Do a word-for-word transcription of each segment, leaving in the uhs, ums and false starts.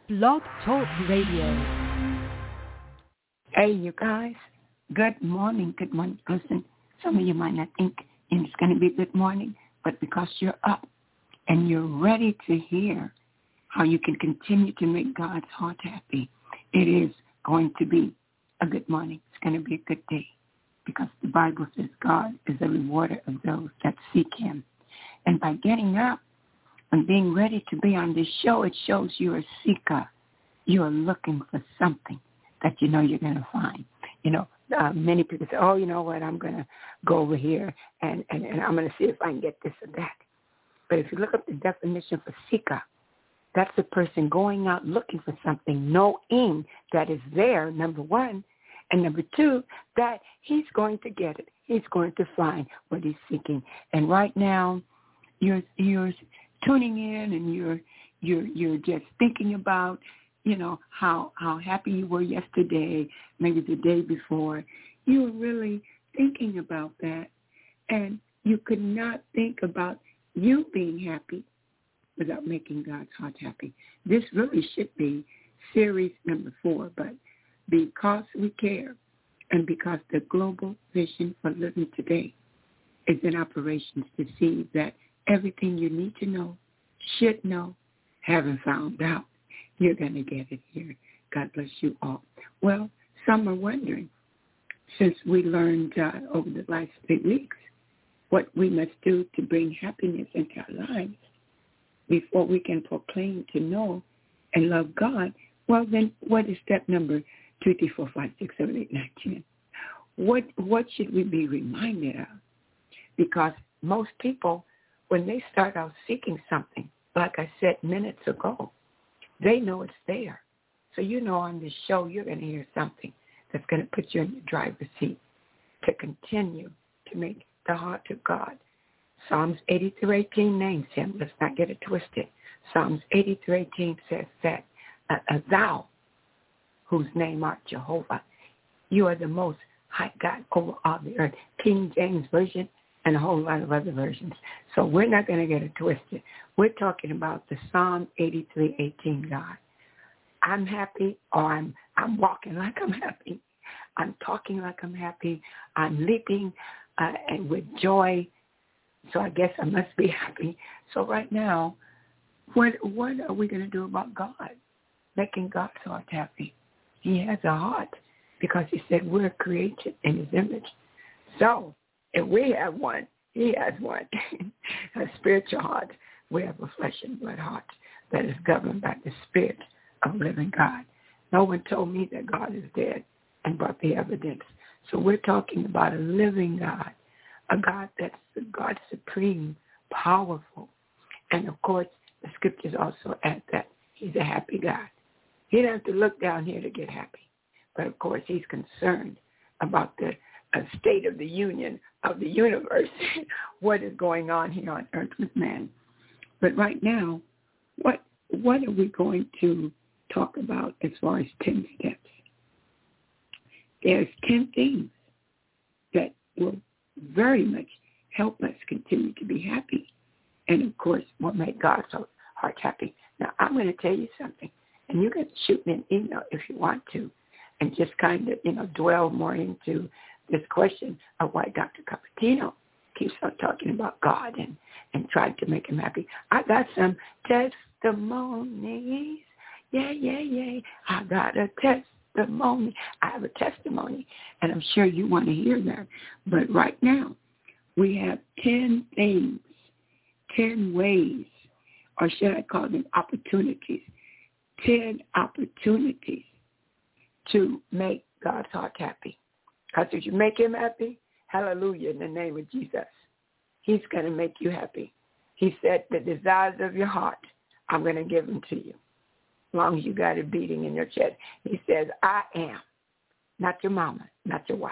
Blog Talk Radio. Hey, you guys. Good morning. Good morning. Listen, some of you might not think it's going to be good morning, but because you're up and you're ready to hear how you can continue to make God's heart happy, it is going to be a good morning. It's going to be a good day because the Bible says God is a rewarder of those that seek him. And by getting up and being ready to be on this show, it shows you're a seeker. You are looking for something that you know you're going to find. You know, uh, many people say, oh, you know what, I'm going to go over here and, and, and I'm going to see if I can get this or that. But if you look up the definition for seeker, that's the person going out looking for something, knowing that is there, number one, and number two, that he's going to get it. He's going to find what he's seeking. And right now, you're you're tuning in and you're you're you're just thinking about, you know, how how happy you were yesterday, maybe the day before. You were really thinking about that, and you could not think about you being happy without making God's heart happy. This really should be series number four, but because we care and because the global vision for living today is in operations to see that everything you need to know, should know, haven't found out, you're going to get it here. God bless you all. Well, some are wondering, since we learned uh, over the last three weeks what we must do to bring happiness into our lives before we can proclaim to know and love God, well, then what is step number two, three, four, five, six, seven, eight, nine, ten? What, what should we be reminded of? Because most people, when they start out seeking something, like I said minutes ago, they know it's there. So you know on this show you're going to hear something that's going to put you in the driver's seat to continue to make the heart of God. Psalms eighty-three eighteen names him. Let's not get it twisted. Psalms eighty-three eighteen says that uh, uh, thou, whose name art Jehovah, you are the most high God over all the earth. King James Version and a whole lot of other versions. So we're not going to get it twisted. We're talking about the Psalm eighty-three eighteen God. I'm happy, or I'm I'm walking like I'm happy. I'm talking like I'm happy. I'm leaping uh, and with joy. So I guess I must be happy. So right now, what what are we going to do about God? Making God's heart happy. He has a heart because he said we're created in his image. So if we have one, he has one, a spiritual heart. We have a flesh and blood heart that is governed by the Spirit of living God. No one told me that God is dead and brought the evidence. So we're talking about a living God, a God that's the God supreme, powerful. And, of course, the scriptures also add that he's a happy God. He doesn't have to look down here to get happy. But, of course, he's concerned about the uh, state of the union of the universe, what is going on here on earth with man. But right now, what what are we going to talk about as far as ten steps? There's ten things that will very much help us continue to be happy. And, of course, will make God's heart happy. Now, I'm going to tell you something, and you can shoot me an email if you want to, and just kind of, you know, dwell more into this question of why Doctor Cupertino keeps on talking about God and, and trying to make him happy. I got some testimonies. Yeah, yeah, yeah. I got a testimony. I have a testimony, and I'm sure you want to hear that. But right now, we have ten things, ten ways, or should I call them opportunities, ten opportunities to make God's heart happy. Because if you make him happy, hallelujah, in the name of Jesus, he's going to make you happy. He said, the desires of your heart, I'm going to give them to you, as long as you got it beating in your chest. He says, I am, not your mama, not your wife.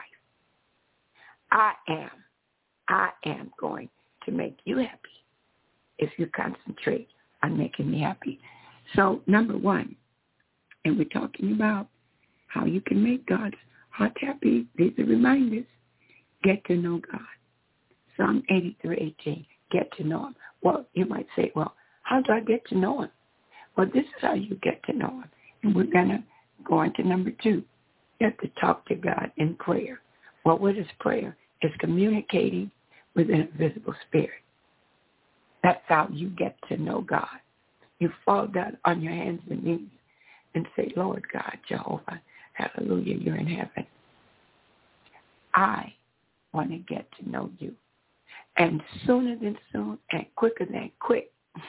I am, I am going to make you happy if you concentrate on making me happy. So, number one, and we're talking about how you can make God's heart happy. These are reminders. Get to know God. Psalm eighty-three eighteen, get to know him. Well, you might say, well, how do I get to know him? Well, this is how you get to know him. And we're going to go on to number two. You have to talk to God in prayer. Well, what is prayer? It's communicating with an invisible spirit. That's how you get to know God. You fall down on your hands and knees and say, Lord God, Jehovah, hallelujah, you're in heaven. I want to get to know you. And sooner than soon and quicker than quick,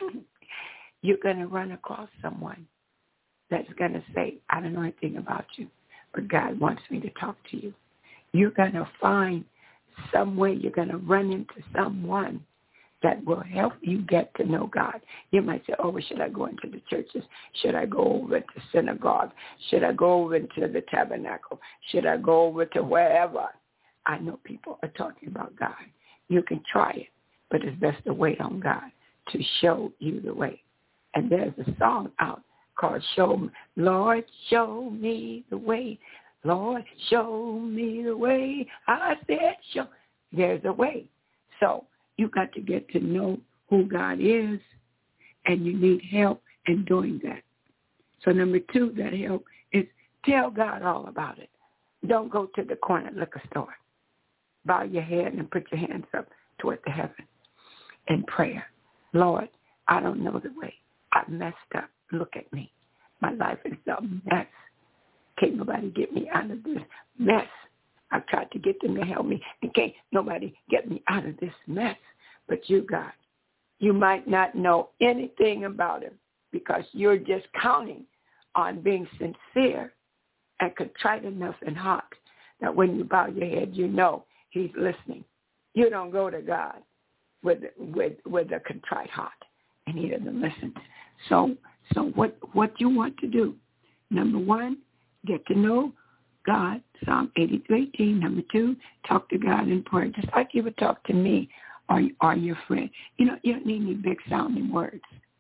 you're going to run across someone that's going to say, I don't know anything about you, but God wants me to talk to you. You're going to find some way, you're going to run into someone that will help you get to know God. You might say, oh, well, should I go into the churches? Should I go over to synagogue? Should I go over to the tabernacle? Should I go over to wherever? I know people are talking about God. You can try it, but it's best to wait on God to show you the way. And there's a song out called Show Me, Lord, show me the way. Lord, show me the way. I said, show. There's a way. So you got to get to know who God is, and you need help in doing that. So number two, that help is tell God all about it. Don't go to the corner liquor store. Bow your head and put your hands up toward the heaven in prayer. Lord, I don't know the way. I've messed up. Look at me. My life is a mess. Can't nobody get me out of this mess. I've tried to get them to help me, and can't nobody get me out of this mess but you, God. You might not know anything about him because you're just counting on being sincere and contrite enough in heart that when you bow your head, you know he's listening. You don't go to God with with with a contrite heart, and he doesn't listen. So so what what you want to do? Number one, get to know God, Psalm eighty-three eighteen. Number two, talk to God in prayer, just like you would talk to me or, or your friend. You know, you don't need any big sounding words.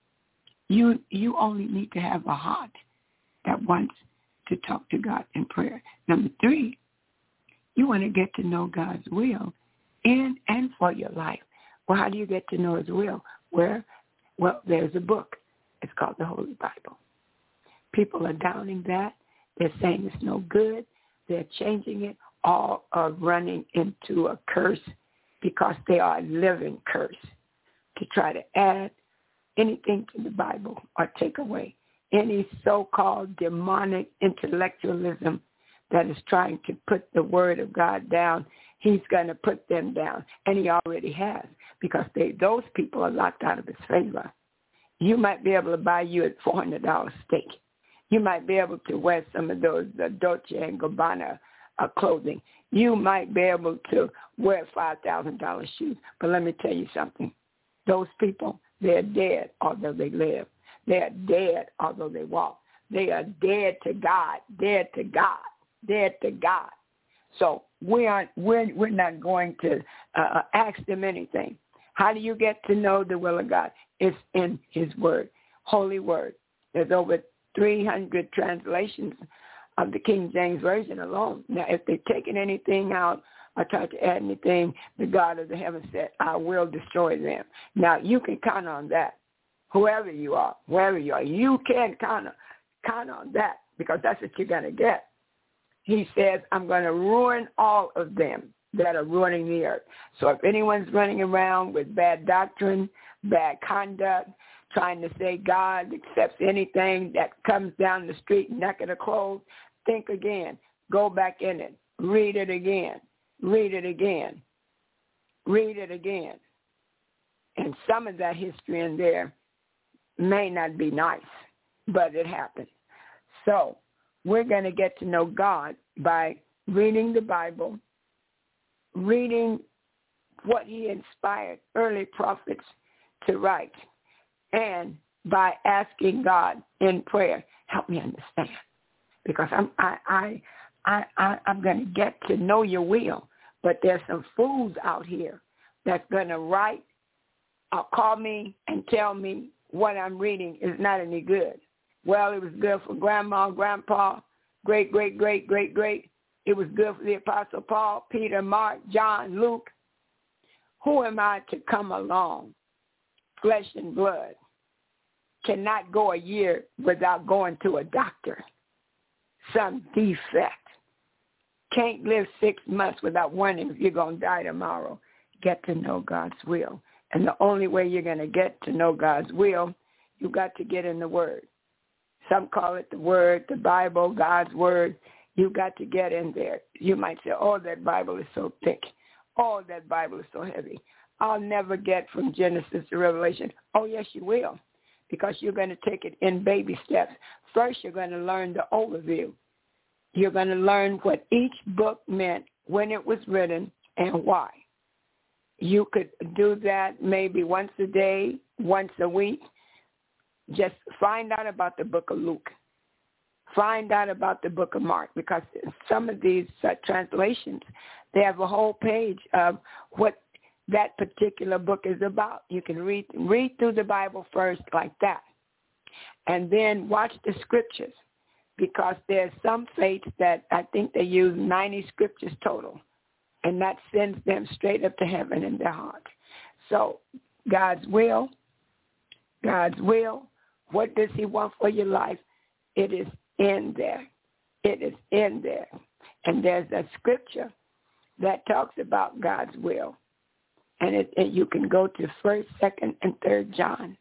You you only need to have a heart that wants to talk to God in prayer. Number three, you want to get to know God's will in and for your life. Well, how do you get to know his will? Where? Well, there's a book. It's called the Holy Bible. People are downing that. They're saying it's no good. They're changing it. All are running into a curse because they are a living curse to try to add anything to the Bible or take away any so-called demonic intellectualism that is trying to put the word of God down. He's going to put them down, and he already has, because they, those people are locked out of his favor. You might be able to buy you a four hundred dollars steak. You might be able to wear some of those uh, Dolce and Gabbana uh, clothing. You might be able to wear five thousand dollars shoes. But let me tell you something. Those people, they're dead although they live. They're dead although they walk. They are dead to God, dead to God, dead to God. So we aren't, we're, we're not going to uh, ask them anything. How do you get to know the will of God? It's in his word, holy word. There's over three hundred translations of the King James Version alone. Now, if they've taken anything out or tried to add anything, the God of the heavens said, I will destroy them. Now, you can count on that. Whoever you are, wherever you are, you can count on, count on that, because that's what you're going to get. He says, I'm going to ruin all of them that are ruining the earth. So if anyone's running around with bad doctrine, bad conduct, trying to say God accepts anything that comes down the street naked or clothed, think again. Go back in it. Read it again. Read it again. Read it again. And some of that history in there may not be nice, but it happened. So we're going to get to know God by reading the Bible, reading what he inspired early prophets to write, and by asking God in prayer, help me understand, because I'm I I I, I I'm going to get to know your will. But there's some fools out here that's going to write or call me and tell me what I'm reading is not any good. Well, it was good for grandma, grandpa, great, great, great, great, great. It was good for the Apostle Paul, Peter, Mark, John, Luke. Who am I to come along, flesh and blood, cannot go a year without going to a doctor. Some defect. Can't live six months without wondering if you're going to die tomorrow. Get to know God's will. And the only way you're going to get to know God's will, you got to get in the Word. Some call it the Word, the Bible, God's Word. You got to get in there. You might say, oh, that Bible is so thick. Oh, that Bible is so heavy. I'll never get from Genesis to Revelation. Oh, yes, you will, because you're going to take it in baby steps. First, you're going to learn the overview. You're going to learn what each book meant, when it was written, and why. You could do that maybe once a day, once a week. Just find out about the book of Luke. Find out about the book of Mark, because some of these uh, translations, they have a whole page of what that particular book is about. You can read read through the Bible first like that, and then watch the scriptures, because there's some faiths that I think they use ninety scriptures total, and that sends them straight up to heaven in their heart. So God's will, God's will, what does he want for your life? It is in there. It is in there. And there's a scripture that talks about God's will. And it, it, you can go to First, Second, and Third John.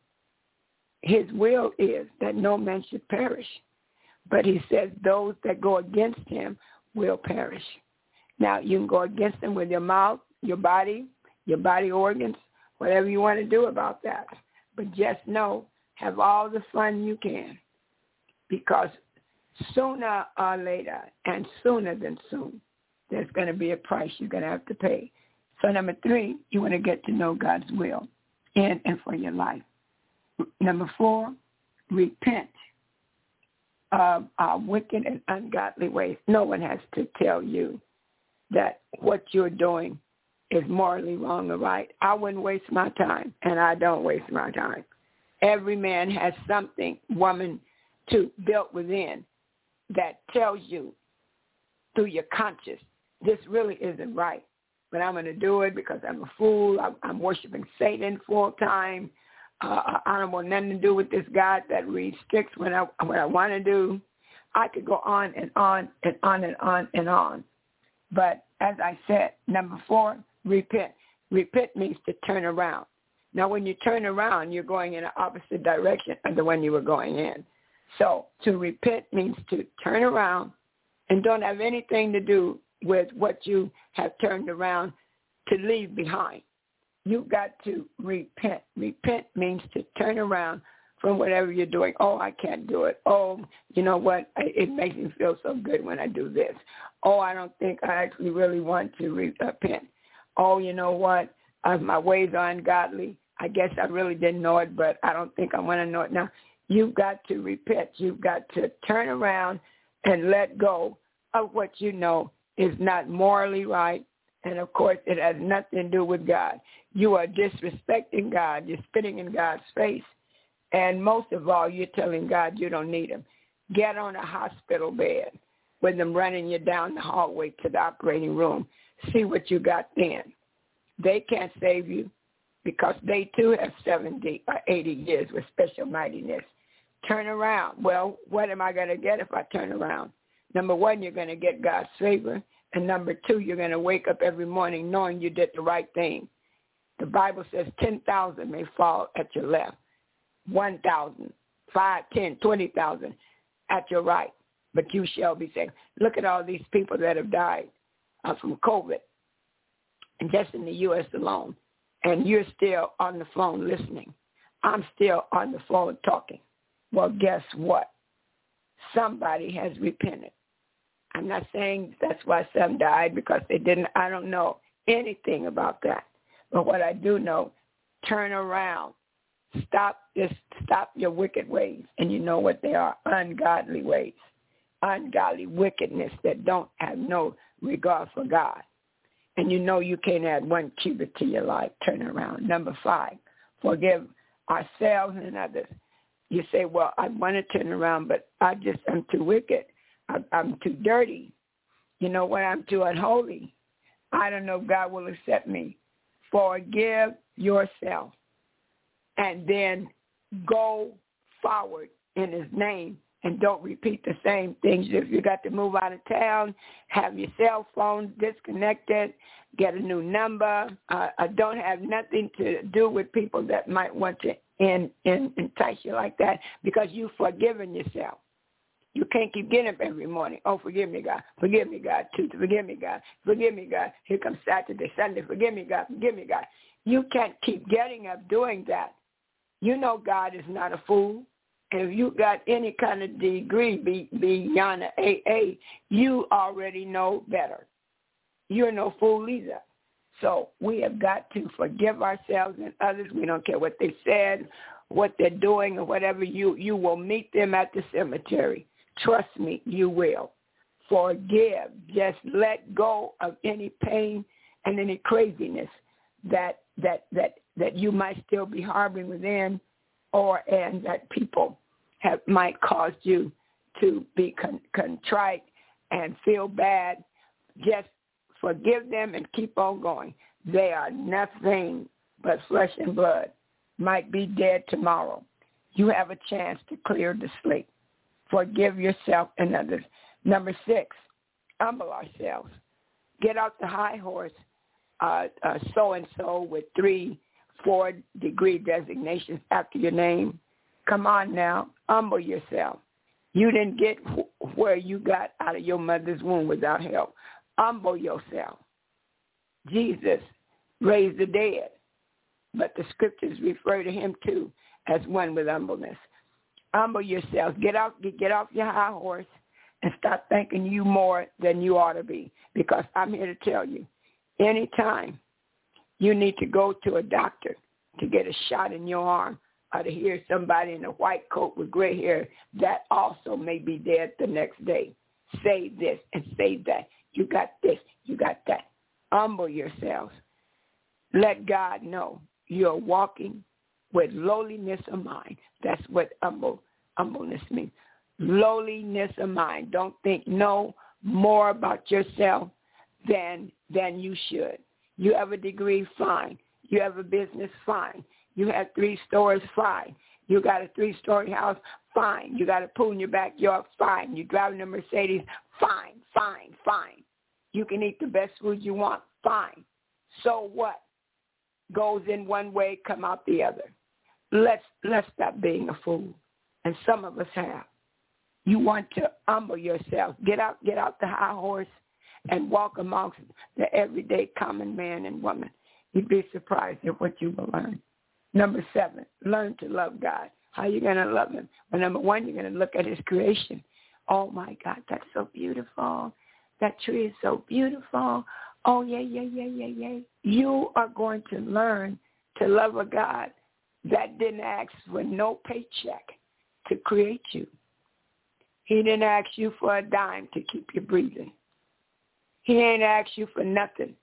His will is that no man should perish. But he says those that go against him will perish. Now, you can go against him with your mouth, your body, your body organs, whatever you want to do about that. But just know, have all the fun you can, because sooner or later, and sooner than soon, there's going to be a price you're going to have to pay. So number three, you want to get to know God's will in and for your life. Number four, repent of our wicked and ungodly ways. No one has to tell you that what you're doing is morally wrong or right. I wouldn't waste my time, and I don't waste my time. Every man has something, woman too, built within that tells you through your conscience, this really isn't right. But I'm going to do it because I'm a fool. I'm, I'm worshiping Satan full time. Uh, I don't want nothing to do with this God that restricts when I what I want to do. I could go on and on and on and on and on. But as I said, number four, repent. Repent means to turn around. Now, when you turn around, you're going in the opposite direction of the one you were going in. So to repent means to turn around and don't have anything to do with what you have turned around to leave behind. You've got to repent. Repent means to turn around from whatever you're doing. Oh, I can't do it. Oh, you know what? It makes me feel so good when I do this. Oh, I don't think I actually really want to repent. Oh, you know what? Uh, my ways are ungodly. I guess I really didn't know it, but I don't think I want to know it now. You've got to repent. You've got to turn around and let go of what you know is not morally right. And, of course, it has nothing to do with God. You are disrespecting God. You're spitting in God's face. And most of all, you're telling God you don't need him. Get on a hospital bed with them running you down the hallway to the operating room. See what you got then. They can't save you because they, too, have seventy or eighty years with special mightiness. Turn around. Well, what am I going to get if I turn around? Number one, you're going to get God's favor. And number two, you're going to wake up every morning knowing you did the right thing. The Bible says ten thousand may fall at your left, one thousand, five, ten, twenty thousand at your right, but you shall be saved. Look at all these people that have died uh, from COVID, and just in the U S alone, and you're still on the phone listening. I'm still on the phone talking. Well, guess what? Somebody has repented. I'm not saying that's why some died because they didn't. I don't know anything about that. But what I do know, turn around. Stop this. Stop your wicked ways. And you know what they are, ungodly ways. Ungodly wickedness that don't have no regard for God. And you know you can't add one cubit to your life. Turn around. Number five, forgive ourselves and others. You say, well, I want to turn around, but I just, I'm too wicked. I, I'm too dirty. You know what? I'm too unholy. I don't know if God will accept me. Forgive yourself and then go forward in his name and don't repeat the same things. If you got to move out of town, have your cell phone disconnected, get a new number. Uh, uh, don't have nothing to do with people that might want to in, in, entice you like that because you've forgiven yourself. You can't keep getting up every morning. Oh, forgive me, God. Forgive me, God. Tuesday, forgive me, God. Forgive me, God. Here comes Saturday, Sunday. Forgive me, God. Forgive me, God. You can't keep getting up doing that. You know God is not a fool. If you got any kind of degree be, beyond an A A, you already know better. You're no fool either. So we have got to forgive ourselves and others. We don't care what they said, what they're doing, or whatever. You, you will meet them at the cemetery. Trust me, you will. Forgive. Just let go of any pain and any craziness that that that that you might still be harboring within, or and that people have might cause you to be con- contrite and feel bad. Just forgive them and keep on going. They are nothing but flesh and blood. Might be dead tomorrow. You have a chance to clear the slate. Forgive yourself and others. Number six, humble ourselves. Get off the high horse, uh, uh, so-and-so with three, four-degree designations after your name. Come on now, humble yourself. You didn't get wh- where you got out of your mother's womb without help. Humble yourself. Jesus raised the dead, but the scriptures refer to him too as one with humbleness. Humble yourself. Get off, get off your high horse and stop thinking you more than you ought to be. Because I'm here to tell you, anytime you need to go to a doctor to get a shot in your arm or to hear somebody in a white coat with gray hair, that also may be dead the next day. Say this and say that. You got this, you got that. Humble yourselves. Let God know you're walking with lowliness of mind. That's what humble, humbleness means. Lowliness of mind. Don't think no more about yourself than than you should. You have a degree, fine. You have a business, fine. You have three stores, fine. You got a three-story house, fine. You got a pool in your backyard, fine. You're driving a Mercedes, fine, fine, fine. You can eat the best food you want, fine. So what? Goes in one way, come out the other. Let's let's stop being a fool. And some of us have. You want to humble yourself. Get out, get out the high horse and walk amongst the everyday common man and woman. You'd be surprised at what you will learn. Number seven, learn to love God. How are you going to love him? Well, number one, you're going to look at his creation. Oh, my God, that's so beautiful. That tree is so beautiful. Oh, yeah, yeah, yeah, yeah, yeah. You are going to learn to love a God that didn't ask for no paycheck to create you. He didn't ask you for a dime to keep you breathing. He ain't asked you for nothing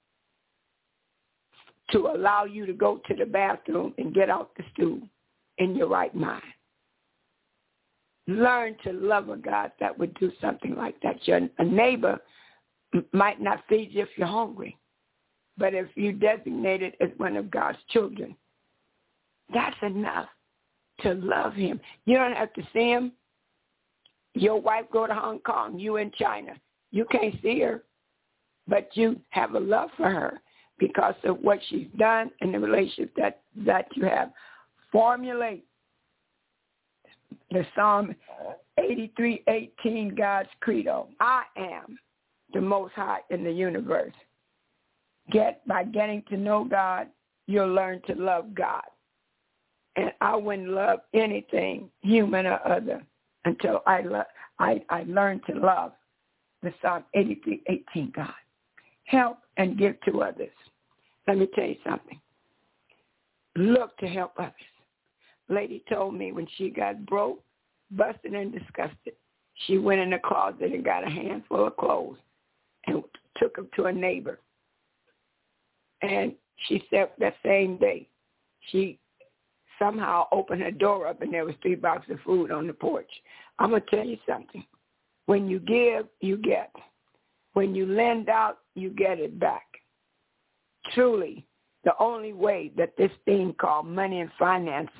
to allow you to go to the bathroom and get out the stool in your right mind. Learn to love a God that would do something like that. Your a neighbor might not feed you if you're hungry, but if you designate it as one of God's children, that's enough to love him. You don't have to see him. Your wife go to Hong Kong, you in China. You can't see her, but you have a love for her because of what she's done and the relationship that, that you have. Formulate the Psalm eighty-three eighteen, God's credo. I am the Most High in the universe. Get by getting to know God, you'll learn to love God. And I wouldn't love anything, human or other, until I lo- I, I learned to love the Psalm eighty-three eighteen, God. Help and give to others. Let me tell you something. Look to help others. Lady told me when she got broke, busted, and disgusted, she went in the closet and got a handful of clothes and took them to a neighbor. And she said that same day, she somehow opened her door up and there was three boxes of food on the porch. I'm going to tell you something. When you give, you get. When you lend out, you get it back. Truly, the only way that this thing called money and finances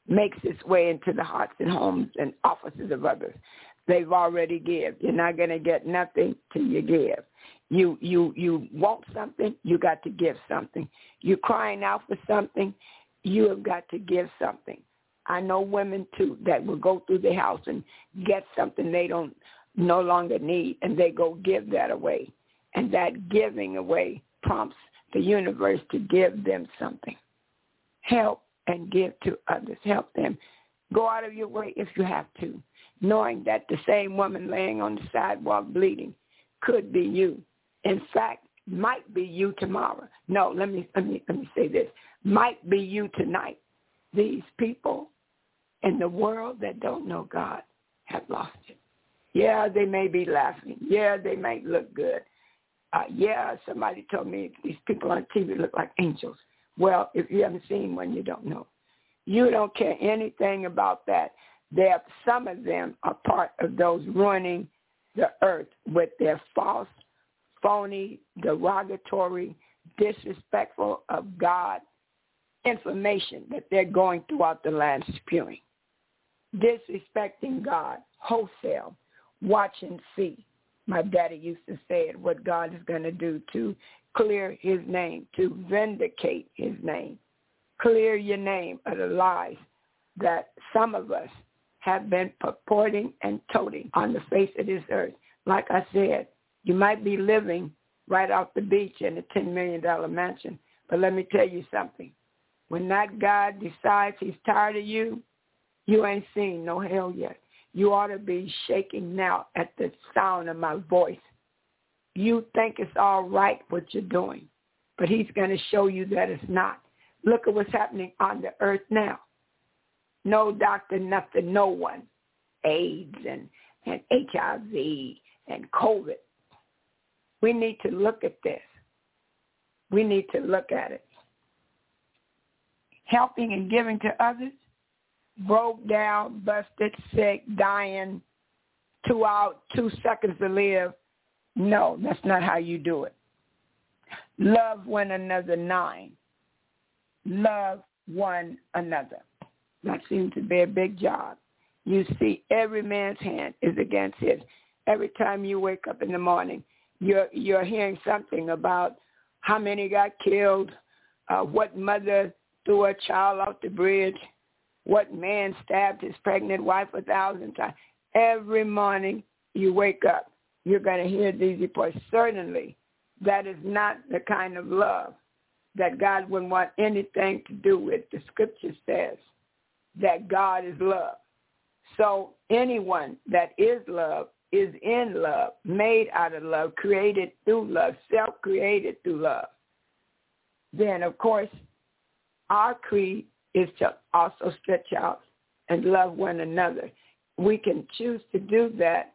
makes its way into the hearts and homes and offices of others. They've already give. You're not going to get nothing till you give. You you you want something, you got to give something. You're crying out for something, you have got to give something. I know women, too, that will go through the house and get something they don't no longer need, and they go give that away. And that giving away prompts the universe to give them something. Help and give to others. Help them. Go out of your way if you have to, knowing that the same woman laying on the sidewalk bleeding could be you. In fact, might be you tomorrow. No, let me let me let me say this. Might be you tonight. These people in the world that don't know God have lost it. Yeah, they may be laughing. Yeah, they might look good. Uh, yeah, somebody told me these people on T V look like angels. Well, if you haven't seen one, you don't know. You don't care anything about that. There, some of them are part of those ruining the earth with their false, phony, derogatory, disrespectful of God information that they're going throughout the land spewing. Disrespecting God, wholesale, watch and see. My daddy used to say it, what God is going to do to clear his name, to vindicate his name. Clear your name of the lies that some of us have been purporting and toting on the face of this earth. Like I said, you might be living right off the beach in a ten million dollars mansion, but let me tell you something. When that God decides he's tired of you, you ain't seen no hell yet. You ought to be shaking now at the sound of my voice. You think it's all right what you're doing, but he's going to show you that it's not. Look at what's happening on the earth now. No doctor, nothing, no one. AIDS and, and H I V and COVID. We need to look at this. We need to look at it. Helping and giving to others, broke down, busted, sick, dying, two out, two seconds to live. No, that's not how you do it. Love one another, nine. Love one another. That seems to be a big job. You see, every man's hand is against his. Every time you wake up in the morning, you're you're hearing something about how many got killed, uh, what mother threw a child off the bridge, what man stabbed his pregnant wife a thousand times. Every morning you wake up, you're going to hear these reports. Certainly, that is not the kind of love that God wouldn't want anything to do with. The scripture says that God is love. So anyone that is love is in love, made out of love, created through love, self-created through love. Then, of course, our creed is to also stretch out and love one another. We can choose to do that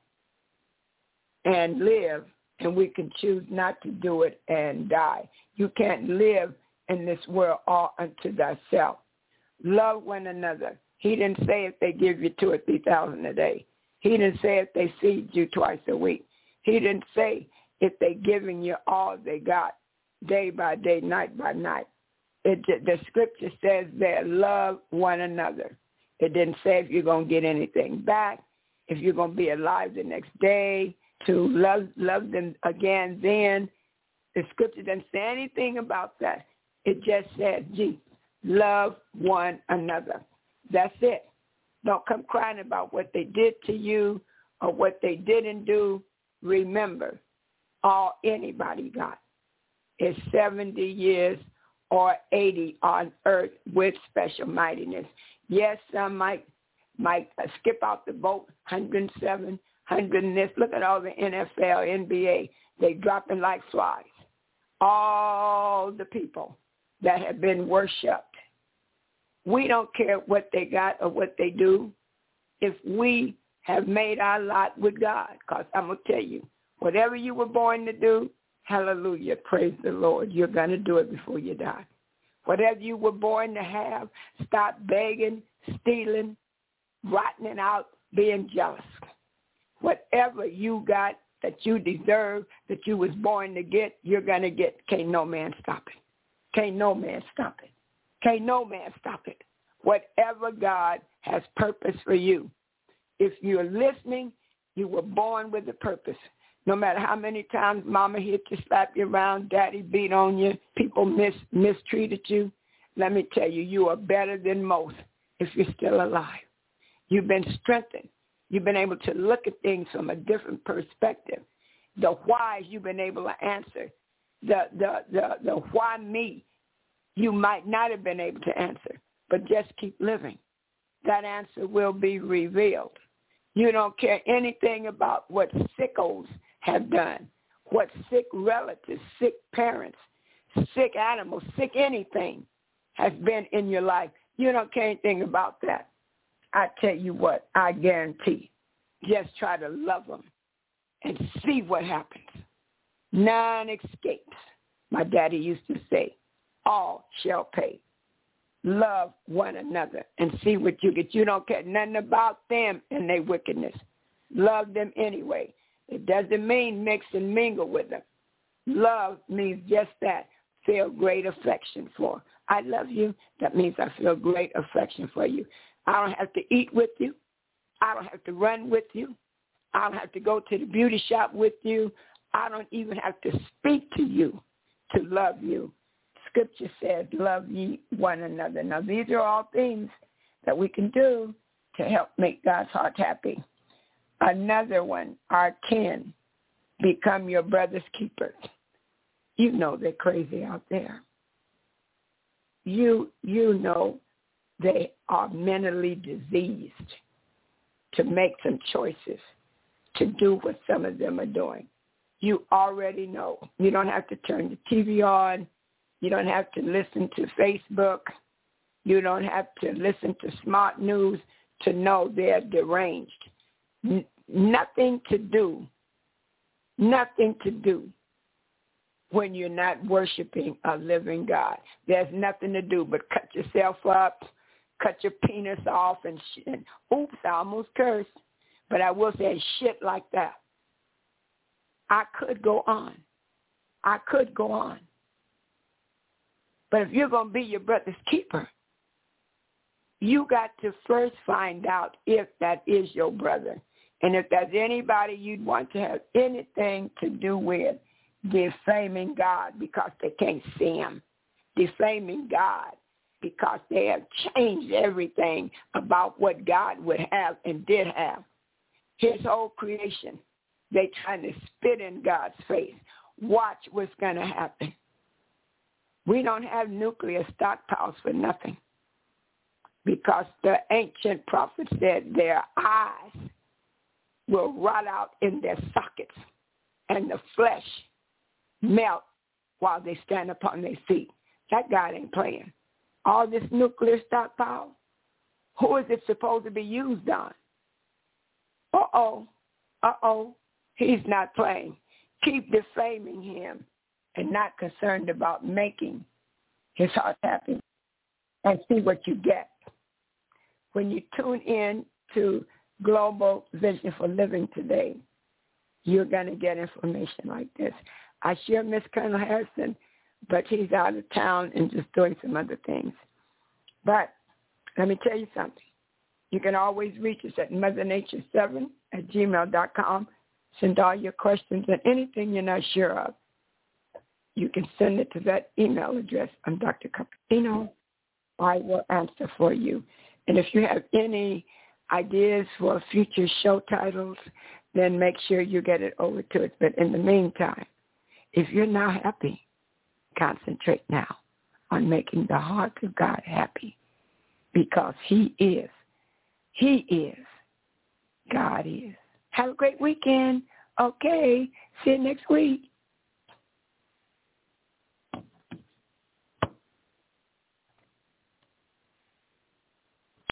and live, and we can choose not to do it and die. You can't live in this world all unto thyself. Love one another. He didn't say if they give you two or three thousand a day. He didn't say if they feed you twice a week. He didn't say if they're giving you all they got, day by day, night by night. It, the scripture says that love one another. It didn't say if you're going to get anything back, if you're going to be alive the next day, to love love them again then. The scripture doesn't say anything about that. It just says, gee, love one another. That's it. Don't come crying about what they did to you or what they didn't do. Remember, all anybody got is seventy years or eighty on earth with special mightiness. Yes, some might might uh, skip out the boat, one hundred seven, one hundred and this. Look at all the N F L, N B A. They dropping like flies. All the people that have been worshipped. We don't care what they got or what they do if we have made our lot with God. Because I'm going to tell you, whatever you were born to do, hallelujah, praise the Lord, you're going to do it before you die. Whatever you were born to have, stop begging, stealing, rotting out, being jealous. Whatever you got that you deserve, that you was born to get, you're going to get. Can't no man stop it. Can't no man stop it. Can't no man stop it. whatever God has purpose for you. If you're listening, you were born with a purpose. No matter how many times mama hit you, slapped you around, daddy beat on you, people mis- mistreated you, let me tell you, you are better than most if you're still alive. You've been strengthened. You've been able to look at things from a different perspective. The whys you've been able to answer. The, the, the, the why me you might not have been able to answer, but just keep living. That answer will be revealed. You don't care anything about what sickos have done, what sick relatives, sick parents, sick animals, sick anything has been in your life. You don't care anything about that. I tell you what, I guarantee, just try to love them and see what happens. None escapes. My daddy used to say, all shall pay. Love one another and see what you get. You don't care nothing about them and their wickedness. Love them anyway. It doesn't mean mix and mingle with them. Love means just that. Feel great affection for. I love you. That means I feel great affection for you. I don't have to eat with you. I don't have to run with you. I don't have to go to the beauty shop with you. I don't even have to speak to you to love you. Scripture says, love ye one another. Now, these are all things that we can do to help make God's heart happy. Another one, our kin, become your brother's keepers. You know they're crazy out there. You, you know they are mentally diseased to make some choices, to do what some of them are doing. You already know. You don't have to turn the T V on. You don't have to listen to Facebook. You don't have to listen to smart news to know they're deranged. N- nothing to do, nothing to do when you're not worshiping a living God. There's nothing to do but cut yourself up, cut your penis off, and, sh- and oops, I almost cursed. But I will say shit like that. I could go on. I could go on. But if you're going to be your brother's keeper, you got to first find out if that is your brother. And if there's anybody you'd want to have anything to do with, defaming God because they can't see him, defaming God because they have changed everything about what God would have and did have. His whole creation, they trying to spit in God's face. Watch what's going to happen. We don't have nuclear stockpiles for nothing because the ancient prophet said their eyes will rot out in their sockets and the flesh melt while they stand upon their feet. That God ain't playing. All this nuclear stockpile, who is it supposed to be used on? Uh-oh, uh-oh, he's not playing. Keep defaming him and not concerned about making his heart happy and see what you get. When you tune in to Global Vision for Living today, you're going to get information like this. I share Miss Colonel Harrison, but he's out of town and just doing some other things. But let me tell you something. You can always reach us at mother nature seven at gmail dot com. Send all your questions and anything you're not sure of. You can send it to that email address. I'm Doctor Cupertino. I will answer for you. And if you have any ideas for future show titles, then make sure you get it over to us. But in the meantime, if you're not happy, concentrate now on making the heart of God happy because he is. He is. God is. Have a great weekend. Okay. See you next week.